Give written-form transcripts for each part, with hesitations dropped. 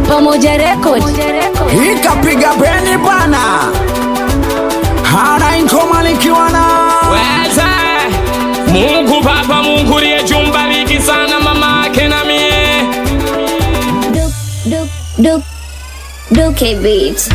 Pamoja Record. Ikapiga beni bana. Hana ingoma nikiwa na Weza Mungu Baba, Mungu liye jumbaliki sana mama ake na mie. Duke Beats.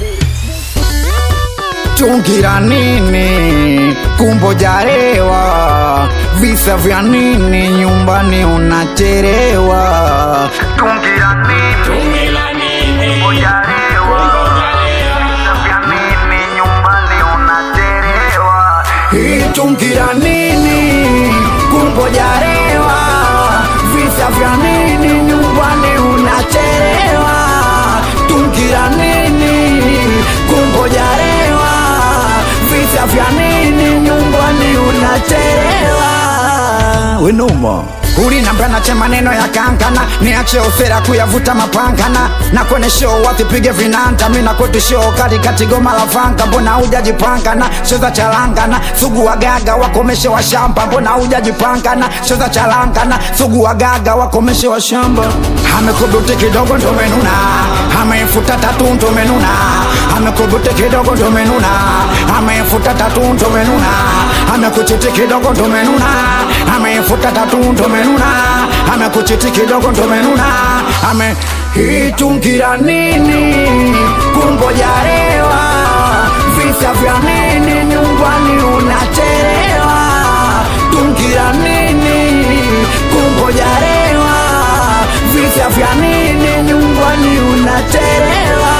tungira nini kumbo jarewa, visa vya nini nyumbani unacherewa. Tungira nini kumbo jarewa, visa vya nini nyumbani unacherewa. Tungira nini kumbo jarewa, visa vya nini nyumbani unacherewa. Tungira nini kumbo jarewa, visa vya nini nyumbani unacherewa. Wenuma ulinambia nache maneno ya kankana, niache ofera kuyavuta mapangana. Na kwenye show watipige vinanta, mina koti show katikati goma la fanga. Mbona hujajipangana, show za chalangana, sugu wagaga wakomeshe wa shamba. Mbona hujajipangana, show za chalangana, sugu wagaga wakomeshe wa shamba. Amekubuti kidogo ndo menuna, amefuta tatu ndo menuna. Amekubuti kidogo ndo menuna, amefuta tatu ndo menuna. Amekuchiti kidogo ndo menuna, amefuta tatu ndo menuna. Amekuchiti kidogo ndo menuna. Hitungira nini kungoja rewa, visa vya nini nyumbani unacherewa. Tungira nini kungoja rewa, visa vya nini nyumbani unacherewa.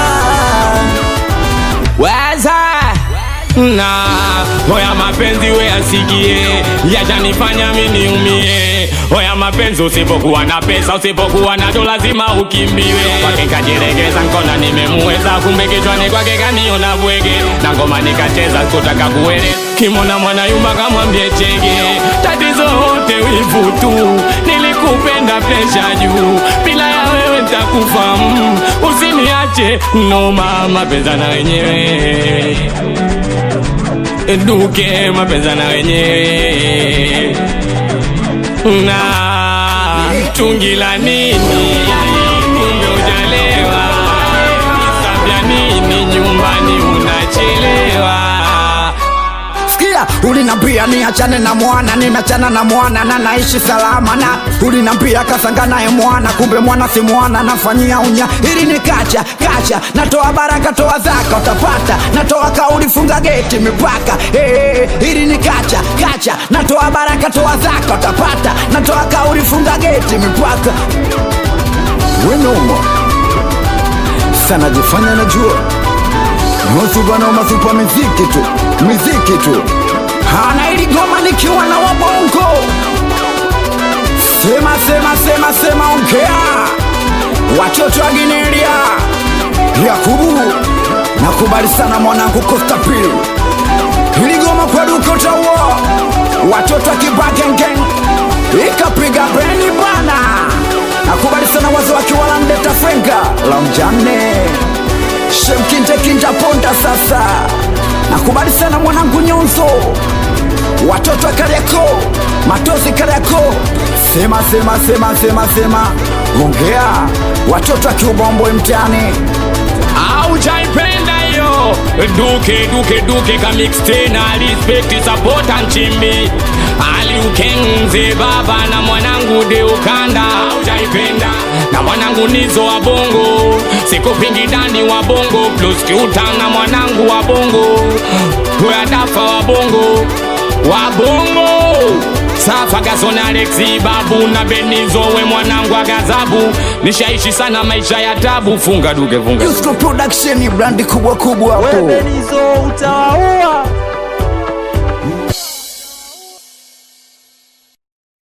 Weza na hoya mapenzi we asikie, yajanifanya mimi umie. Hoya mapenzi usipokuwa na pesa, usipokuwa na dola lazima ukimbiwe. Kwake kajiregeza nkona nimemweza, kumbe kichwani kwake kaniona bwege. Na ngoma nikacheza kutaka kuwele, kimona mwana yumba kamwambie chege. Tatizo hote wivu tu, nilikupenda presha juu. Bila ya wewe nitakufa, usiniache no mama, penza na wenyewe. Duke mapenza na wenyewe. Na tungila nini kumbe ujalewa, kisabia nini nyumbani unachelewa. Sikia, ulinambia niachane na mwana, nimeachana na mwana na naishi salama. Na ulinambia kasanga naye mwana, kumbe mwana si mwana, nafanyia unya. Ili ni kacha, natoa baraka toa zaka utapata. Natoa kauli funga geti mipaka. Ili ni kacha, natoa baraka toa zaka utapata. Natoa kauli funga geti mipaka. Wenuma sana jifanya najua, nusu bana masupa miziki tu. Hana ili goma nikiwa na wabongo. Sema ongea. Watoto wa Ginelia Yakubu, nakubali sana mwanangu Costa Pili. Hili goma kwa duko tawa, watoto wa Kibagengeng. Ikapiga beni bana. Nakubali sana wazo wakiwala mdeta frenga la mjane Shemkinte kinja ponda sasa. Nakubali sana mwanangu Nyonzo, watoto wa Kariako, Matozi Kariako. Sema ongea. Watoto wa Kiubombo mtani. Aujaipenda yo Duke ka mix tena, respect support and chimbi. Ali ukenze baba na mwanangu de ukanda. Aujaipenda na mwanangu Nizo wa bongo, siku pingi dani wa bongo, plus kiuta na mwanangu wa bongo. Huya dafa wa bongo Safa Gason Alexi babu na Benizo we mwanangu wa gazabu. Nishaishi sana maisha ya tabu. Funga Duke funga. Yusko Production brandi kubwa hapo. We Benizo utawaua.